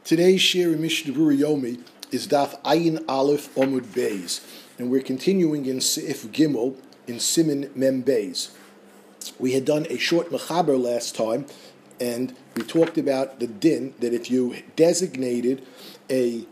Today's share in Mishnah Berurah Yomi is Daf Ayin Aleph Omud Beis, and we're continuing in Seif Gimel in Siman Mem Beis. We had done a short mechaber last time, and we talked about the din that if you designated a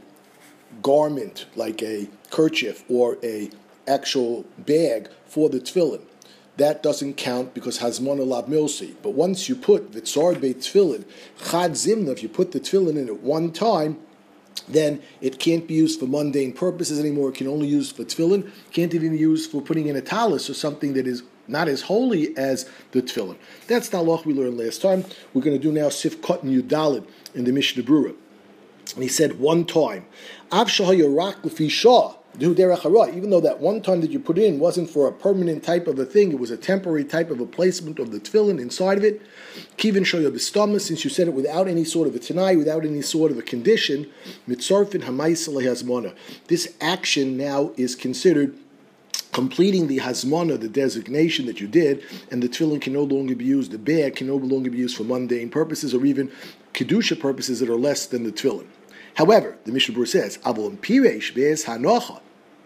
garment like a kerchief or a actual bag for the tefillin, that doesn't count because Hazmona Lav Milsi. But once you put Vitzar Beit Tefillin, Chad Zimna, if you put the tefillin in at one time, then it can't be used for mundane purposes anymore. It can only be used for tefillin. Can't even be used for putting in a talis or something that is not as holy as the tefillin. That's the halach we learned last time. We're going to do now Sif Katan Yudalid in the Mishnah Berurah. And he said one time, Av Shahayarak Lefi Shah. Even though that one time that you put in wasn't for a permanent type of a thing, it was a temporary type of a placement of the tefillin inside of it. Kivin shoya b'stama, since you said it without any sort of a tanai, without any sort of a condition, mitzarfin hamayis lehazmona. This action now is considered completing the hazmana, the designation that you did, and the tefillin can no longer be used, the bag can no longer be used for mundane purposes or even kedusha purposes that are less than the tefillin. However, the Mishnah Berurah says, "Avol piresh be'ez hanocha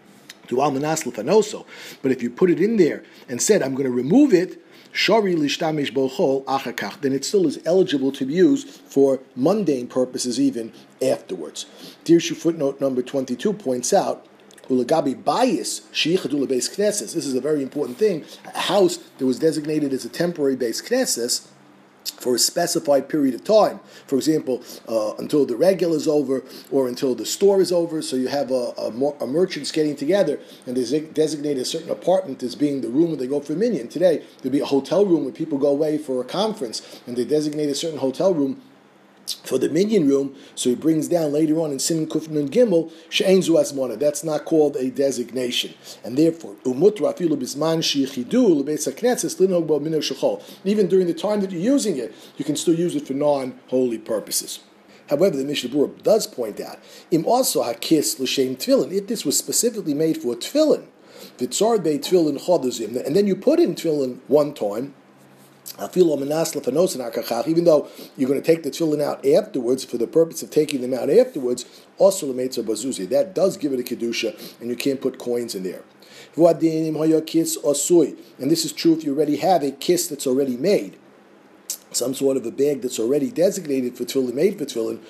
to al manas lefanoso." But if you put it in there and said, "I'm going to remove it," shari lishtamish bochol achakach, then it still is eligible to be used for mundane purposes even afterwards. Dirshu footnote number 22 points out, "Ulagabi bayis sheichadu lebeis knesses." This is a very important thing. A house that was designated as a temporary beis knesses for a specified period of time. For example, until the regel is over or until the store is over. So you have a merchants getting together and they designate a certain apartment as being the room where they go for minyan. Today, there'll be a hotel room where people go away for a conference and they designate a certain hotel room for the minyan room. So he brings down later on in Siman Kuf Nun Gimel, She'ein zu hazmona. That's not called a designation. And therefore, umutra afilu bisman shechidu lebeis haknetzes linhog bo minor shechol. Even during the time that you're using it, you can still use it for non-holy purposes. However, the Mishnah Berurah does point out, im also hakis l'shem tefillin, if this was specifically made for tefillin, vitzar beit tefillin chodazim, and then you put in tefillin one time, even though you're going to take the tefillin out afterwards for the purpose of taking them out afterwards, also l'meitzer bazuzi. That does give it a kedusha, and you can't put coins in there. And this is true if you already have a kiss that's already made, some sort of a bag that's already designated for tefillin, made for tefillin.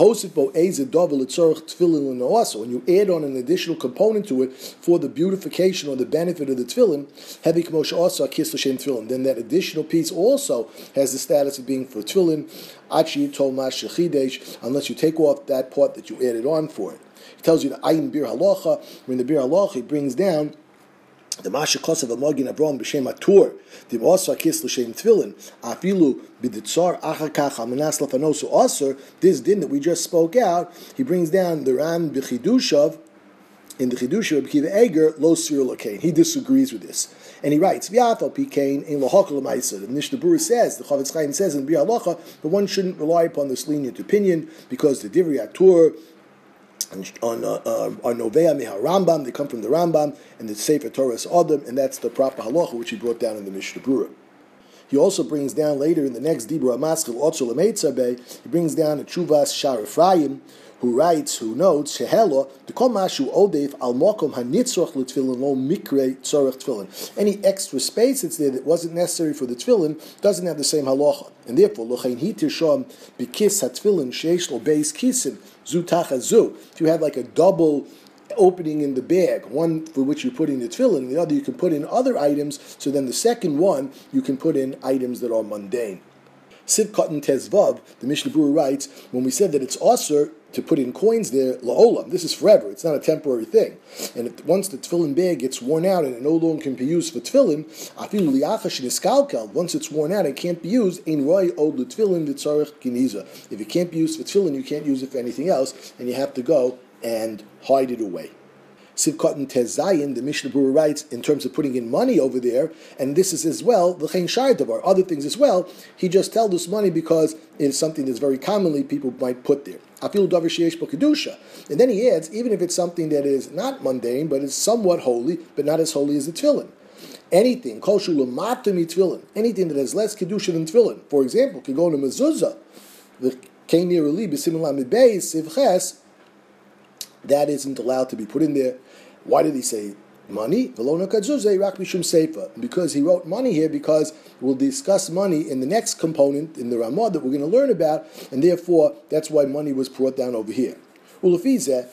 When you add on an additional component to it for the beautification or the benefit of the tefillin, then that additional piece also has the status of being for tefillin, unless you take off that part that you added on for it. He tells you the ayin bir halacha. In the bir halacha, he brings down the Masha Kosav Amagin Abron b'Shem Atur, the also Akis l'Shem Tefillin, Afilu b'Ditzar Achakach Amanas Lafanosu Aser. This din that we just spoke out, he brings down the Ram b'Chidushav in the Chidushav b'Kiva Eger Lo Sir Lakain. He disagrees with this, and he writes V'Afal Pikain in Lahakal L'Maisa. The Mishnah Berurah says, the Chavetz Chaim says in Bir Halacha, but one shouldn't rely upon this lenient opinion because the Divrei Atur on Novea Miha Rambam, they come from the Rambam, and the Sefer Torah is Adam, and that's the proper halacha which he brought down in the Mishnah Berurah. He also brings down later in the next Dibur HaMaskil, Otzo L'Meitzabeh, he brings down a Chuvas Shar Ephraim, who notes, Shehelo, the Kol Mashu Odeif Al Mokom HaNitzroch L'Tfilin Lo Mikre Tzorech Tfilin. Any extra space that's there that wasn't necessary for the Tfilin doesn't have the same halacha. And therefore, L'chein Hi Tirshom B'Kis HaTfilin Sheish Lo Beis Kisim Zu Tachas Zu. If you have like a double opening in the bag, one for which you put in the tefillin, and the other you can put in other items, so then the second one you can put in items that are mundane. Siv Katan Tezvav, the Mishnah Berurah writes, when we said that it's aser to put in coins there, la'olam, this is forever, it's not a temporary thing. And once the tefillin bag gets worn out and it no longer can be used for tefillin, afilu li'achash niskalkal, once it's worn out, it can't be used, ein roi od l'tefillin v'tzarech geniza. If it can't be used for tefillin, you can't use it for anything else, and you have to go and hide it away. Sivkot and Tezayin, the Mishnah Berurah writes, in terms of putting in money over there, and this is as well, the Chen Shai Davar, other things as well, he just tells us money because it's something that's very commonly people might put there. Afilu Davar Sheyesh Bo Kedusha. And then he adds, even if it's something that is not mundane, but is somewhat holy, but not as holy as the tefillin. Anything, Kol Shulamata Mi Tefillin, anything that has less Kedusha than tefillin. For example, could go to mezuzah. The that isn't allowed to be put in there. Why did he say money? Because he wrote money here, because we'll discuss money in the next component in the Ramah that we're going to learn about, and therefore that's why money was brought down over here. One shouldn't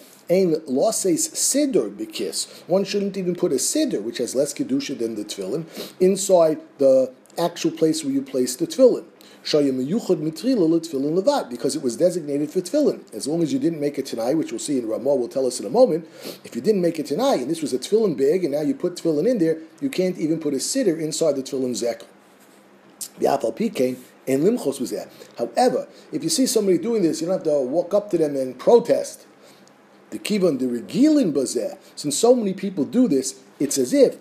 even put a siddur, which has less kedusha than the tefillin, inside the actual place where you place the tefillin. Because it was designated for tefillin. As long as you didn't make a tanai, which we'll see in Ramah will tell us in a moment, if you didn't make a tanai, and this was a tefillin bag, and now you put tefillin in there, you can't even put a siddur inside the tefillin zekel. The Afal Pikain and Limchos was there. However, if you see somebody doing this, you don't have to walk up to them and protest. The Kivan, the Regilin Bazeh, since so many people do this, it's as if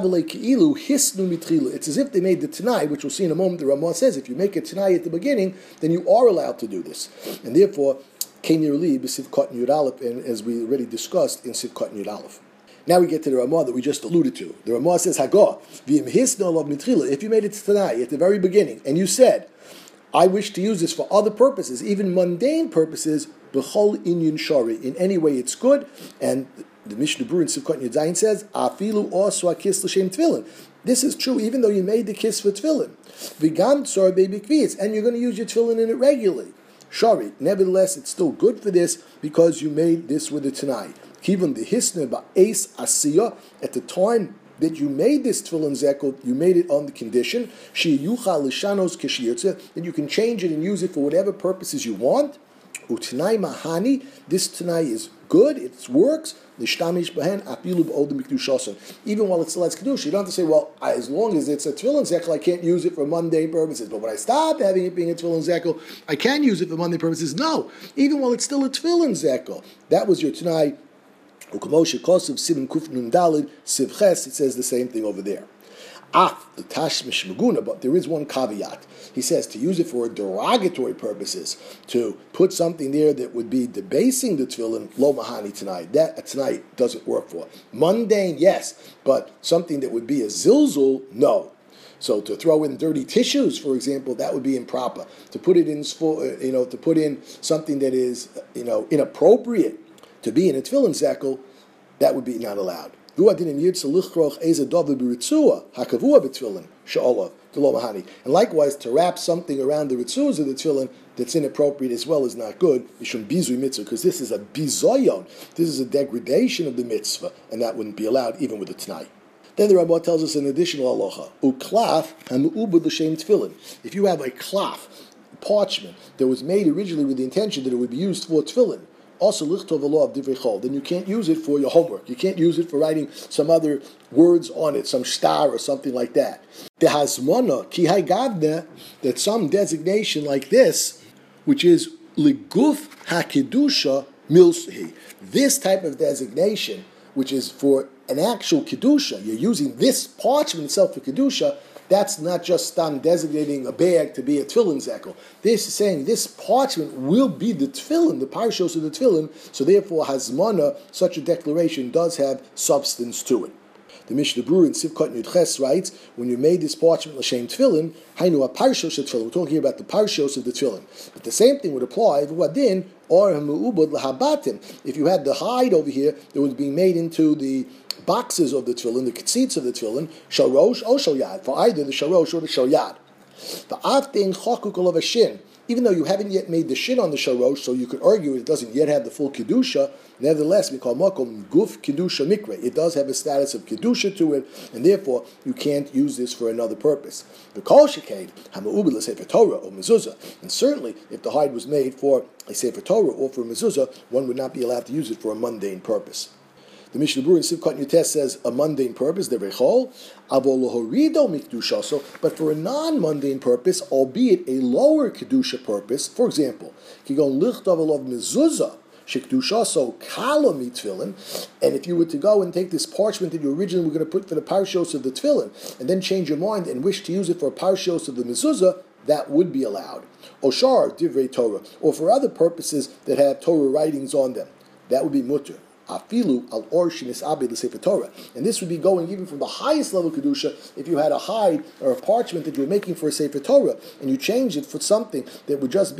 it's as if they made the Tanai, which we'll see in a moment. The Ramah says if you make a Tanai at the beginning, then you are allowed to do this. And therefore, Kenir Li, B'Sivkot Yud Aleph, and as we already discussed in Sivkot Yud Aleph. Now we get to the Ramah that we just alluded to. The Ramah says, Hagah, if you made it to Tanai at the very beginning, and you said, I wish to use this for other purposes, even mundane purposes, b'chol inyan shari, in any way it's good, and the Mishnah Berurah in Sivkot Yud says, Afilu osu hakis l'shem tefillin. This is true, even though you made the kiss for tefillin. V'gam tzor be'bikvitz, and you're going to use your tefillin in it regularly. Shari, nevertheless, it's still good for this because you made this with a tanai. Even the hisna ba'es asiyah, at the time that you made this tefillin zekel, you made it on the condition sheyuchal lishanos keshiyotze, that you can change it and use it for whatever purposes you want. Utanai mahani, this tanai is good, it works. Lishtamish bahen apilu b'odim mikdushasa. Even while it still has kedusha, you don't have to say, well, as long as it's a tefillin zekel, I can't use it for mundane purposes. But when I stop having it being a tefillin zekel, I can use it for mundane purposes. No, even while it's still a tefillin zekel, that was your tanai. Ukamoshe kosev simin kuf nun dalid sivches. It says the same thing over there. The tashmish maguna, but there is one caveat. He says to use it for derogatory purposes, to put something there that would be debasing the tefillin, lo mahani tonight. That tonight doesn't work for. Mundane, yes, but something that would be a zilzul, no. So to throw in dirty tissues, for example, that would be improper. To put it in, to put in something that is, inappropriate to be in a tefillin zekel, that would be not allowed. And likewise, to wrap something around the ritzuas of the tefillin that's inappropriate as well is not good, because this is a bizoyon, this is a degradation of the mitzvah, and that wouldn't be allowed even with a t'nai. Then the Rabbah tells us an additional halacha, uklaf hamu'ubud l'shem tefillin. If you have a klaf, parchment, that was made originally with the intention that it would be used for tefillin, also lichtov a law of divrei chol, then you can't use it for your homework. You can't use it for writing some other words on it, some star or something like that. The hasmona ki haygavne, that some designation like this, which is liguf hakedusha milshi, this type of designation, which is for an actual kedusha, you're using this parchment itself for kedusha. That's not just designating a bag to be a tefillin zekel. This is saying this parchment will be the tefillin, the parshos of the tefillin, so therefore hazmana, such a declaration does have substance to it. The Mishnah Berurah in Sivkot Yud Ches writes, when you made this parchment l'shem tefillin, hainu a parshos of tefillin. We're talking here about the parshos of the tefillin. But the same thing would apply v'wadin or hamu'ubud lahabatim. If you had the hide over here that was being made into the boxes of the tefillin, the ketzitz of the tefillin, sharosh or shalyad, for either the sharosh or the shalyad. The aftein chokuk of a shin, even though you haven't yet made the shin on the sharosh, so you could argue it doesn't yet have the full kedusha. Nevertheless, we call makom guf kedusha mikra. It does have a status of kedusha to it, and therefore you can't use this for another purpose. The kol sheked hamaubil l'sefer Torah or mezuzah, and certainly if the hide was made for a sefer Torah or for a mezuzah, one would not be allowed to use it for a mundane purpose. The Mishnah Berurah in Sivkot Yud Tes says a mundane purpose, the rechol, avolohorido mikdushaso, but for a non-mundane purpose, albeit a lower kedusha purpose. For example, kigon lichtav alov mezuzah shekdushaso kala mitfilin, and if you were to go and take this parchment that you originally were going to put for the parshos of the tefillin, and then change your mind and wish to use it for a parshos of the mezuzah, that would be allowed. Oshar divrei Torah, or for other purposes that have Torah writings on them, that would be mutter. Afilu al orshinis abed l'sefer Torah, and this would be going even from the highest level kedusha. If you had a hide or a parchment that you were making for a sefer Torah, and you changed it for something that would just be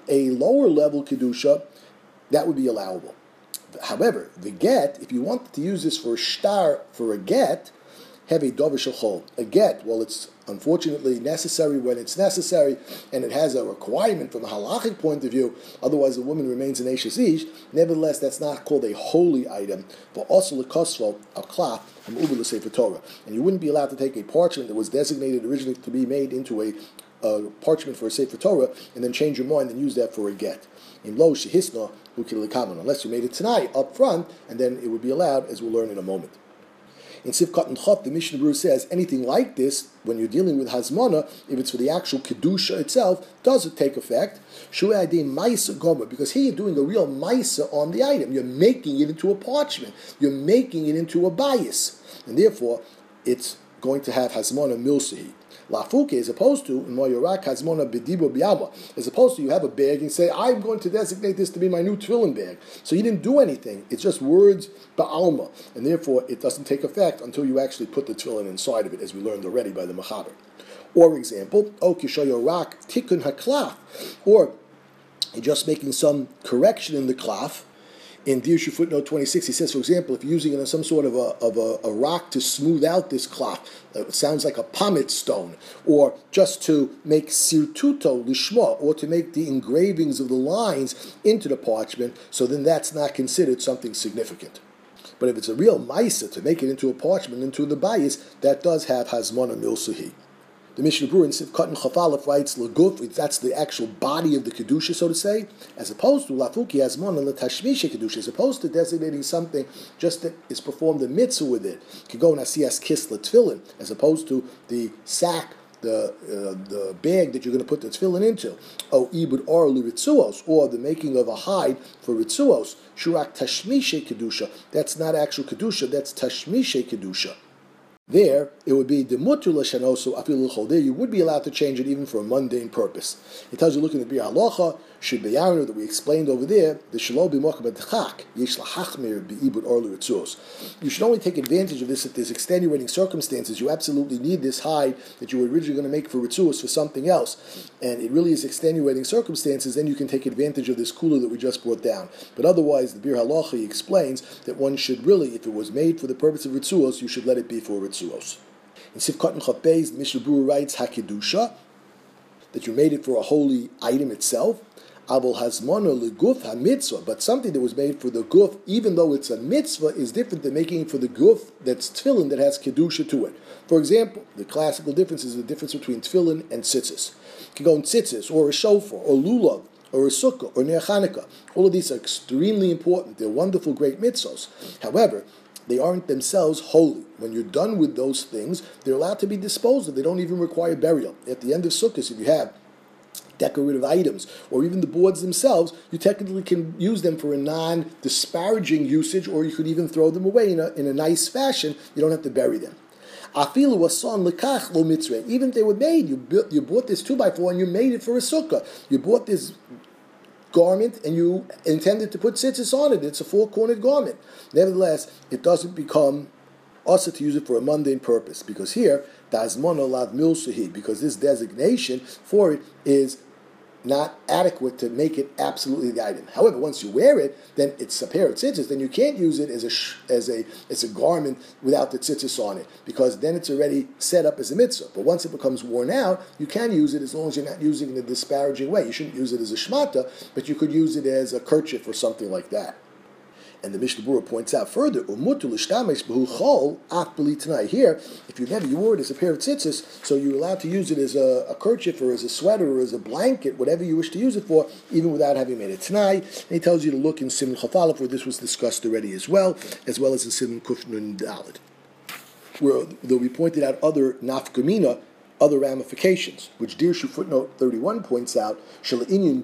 a lower level kedusha, that would be allowable. However, the get, if you wanted to use this for a shtar, for a get, have a dover shechol. A get, well, it's unfortunately necessary when it's necessary, and it has a requirement from a halachic point of view, otherwise the woman remains an Eishes Ish. Nevertheless, that's not called a holy item, but also lekosvo, a cloth, from uber l'sefer Torah. And you wouldn't be allowed to take a parchment that was designated originally to be made into a parchment for a sefer Torah, and then change your mind and use that for a get. In lo shehisna ukilikaman, unless you made it tonight up front, and then it would be allowed, as we'll learn in a moment. In Sivkat and Chot, the Mishnah Berurah says anything like this, when you're dealing with Hazmana, if it's for the actual Kedusha itself, does it take effect? Shuei Adin Maisa Gomer, because here you're doing a real Maisa on the item. You're making it into a parchment. You're making it into a bias. And therefore, it's going to have Hazmana Milsahi. Lafuke, as opposed to Moyorak Hazmona Bedibo Biyama, as opposed to you have a bag and say, I'm going to designate this to be my new tefillin bag. So you didn't do anything. It's just words ba'alma, and therefore it doesn't take effect until you actually put the tefillin inside of it, as we learned already by the Mechaber. Or example, O Kishoyorak Tikkun HaKlaf, or you're just making some correction in the klaf. In Dirshu footnote 26, he says, for example, if you're using it on some sort of a rock to smooth out this cloth, it sounds like a pumice stone, or just to make sirtuto lishma, or to make the engravings of the lines into the parchment, so then that's not considered something significant. But if it's a real maisa to make it into a parchment, into the bias, that does have hazmana milsahi. The Mishnah Berurah in Sivkat and Chafalef writes, L'guf, that's the actual body of the Kedusha, so to say, as opposed to Lafuki Hazmona L'tashmisha Kedusha, as opposed to designating something just that is performed a mitzvah with it. Could go Asiyas Kis L'tfilin, as opposed to the sack, the bag that you're going to put the tefillin into. Oh, Ibud Or L'ritzuos, or the making of a hide for Ritzuos. Shurak Tashmisha Kedusha. That's not actual Kedusha, that's Tashmisha Kedusha. There, it would be the mutur l'shanosu afilu l'chol. There, you would be allowed to change it even for a mundane purpose. It tells you, look in the Bir Halacha, should be that we explained over there, the shelo b'mocham adchak yesh lahachmir beibud or l'ritzuos. You should only take advantage of this if there's extenuating circumstances. You absolutely need this hide that you were originally going to make for ritzuos for something else, and it really is extenuating circumstances. Then you can take advantage of this kula that we just brought down. But otherwise, the Bir Halacha explains that one should really, if it was made for the purpose of ritzuos, you should let it be for ritzuos. In Sivkat and Chaf Beis, the Mishnah Berurah writes Hakedusha, that you made it for a holy item itself. Abul Hazmona leguf ha-mitzvah, but something that was made for the guf, even though it's a mitzvah, is different than making it for the guf that's tefillin that has kedusha to it. For example, the classical difference is the difference between tefillin and tzitzis. You can go in tzitzis, or a shofar, or lulav, or a sukkah, or ner Chanukah. All of these are extremely important. They're wonderful, great mitzvahs. However, they aren't themselves holy. When you're done with those things, they're allowed to be disposed of. They don't even require burial. At the end of Sukkot, if you have decorative items, or even the boards themselves, you technically can use them for a non-disparaging usage, or you could even throw them away in a nice fashion. You don't have to bury them. Afilu wasan lekach lo mitzvah. Even if they were made, you bought this 2x4 and you made it for a sukkah. You bought this garment and you intended to put tzitzis on it. It's a four-cornered garment. Nevertheless, it doesn't become also to use it for a mundane purpose, because here, Dazmona lav milsahi, because this designation for it is not adequate to make it absolutely the item. However, once you wear it, then it's a pair of tzitzis. Then you can't use it as a garment without the tzitzis on it, because then it's already set up as a mitzvah. But once it becomes worn out, you can use it as long as you're not using it in a disparaging way. You shouldn't use it as a shmata, but you could use it as a kerchief or something like that. And the Mishnah Berurah points out further, here, if you wore it as a pair of tzitzis, so you're allowed to use it as a kerchief or as a sweater or as a blanket, whatever you wish to use it for, even without having made it t'nai. And he tells you to look in Siman Chafalef, where this was discussed already as well as in Siman Kuf Nun Daled, where though we pointed out other nafkamina, other ramifications, which Dirshu footnote 31 points out, as I already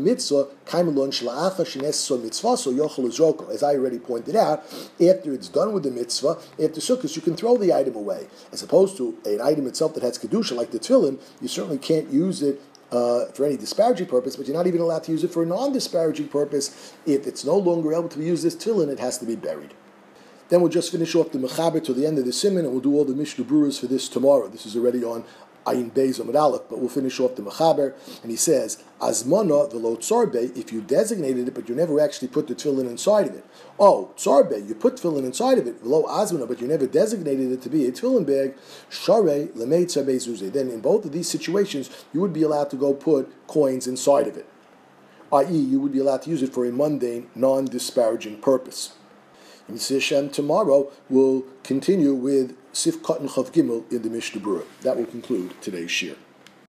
pointed out, after it's done with the mitzvah, after Sukkot, you can throw the item away. As opposed to an item itself that has kedusha, like the tefillin, you certainly can't use it for any disparaging purpose, but you're not even allowed to use it for a non-disparaging purpose. If it's no longer able to be used as tefillin, it has to be buried. Then we'll just finish off the Mechaber to the end of the Siman, and we'll do all the Mishnah Berurahs for this tomorrow. This is already on Ayin Beis Amud Aleph, but we'll finish off the Mechaber, and he says, Azmana v'lo tzarbe, if you designated it, but you never actually put the tefillin inside of it. Oh, tzarbe, you put tefillin inside of it, v'lo azmana, but you never designated it to be a tefillin bag, share lemei tzarbe zuzeh. Then in both of these situations, you would be allowed to go put coins inside of it, i.e., you would be allowed to use it for a mundane, non-disparaging purpose. In Sishem tomorrow, we'll continue with Sif Katan Chav Gimel in the Mishnah Berurah. That will conclude today's shir.